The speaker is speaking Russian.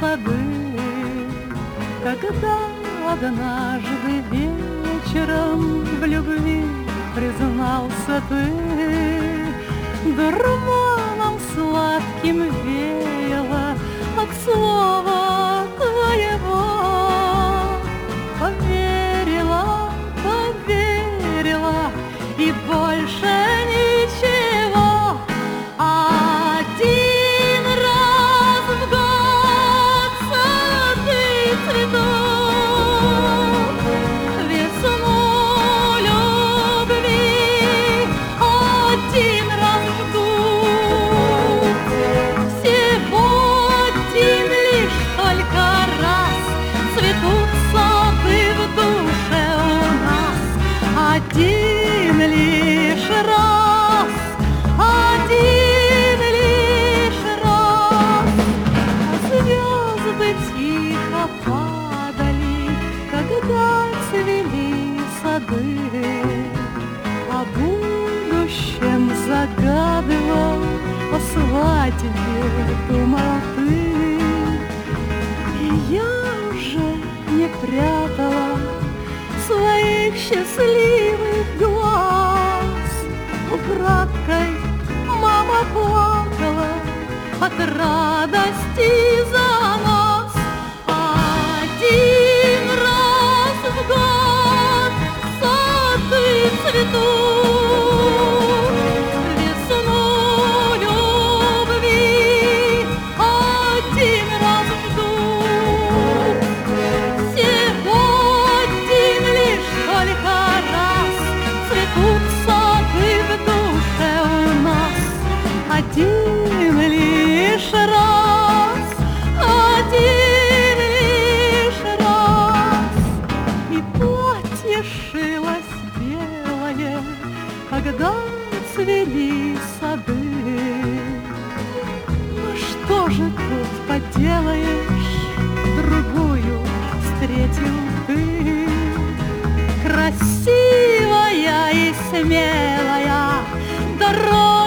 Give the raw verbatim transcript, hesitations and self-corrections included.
сады. Когда однажды вечером в любви признался ты, дурманом сладким веяло от слова твоего. Поверила, поверила и больше ничего. Один раз в год сады цветут, весну любви один раз ждут. Всего один лишь только раз цветут сады в душе у нас. Один лишь раз, один лишь раз. Звезды тихо падали, когда цвели сады. О будущем загадывал, о свадьбе думал ты. И я уже не прятала своих счастливых глаз. Украдкой мама плакала от радости за нас. Один раз в год сады цветут, весну любви один раз ждут. Всего один лишь только раз цветут сады в душе у нас. Один лишь раз, один лишь раз. И платье шилось белое, когда цвели сады. Ну что же тут поделаешь, другую встретил ты. Красивая и смелая дорога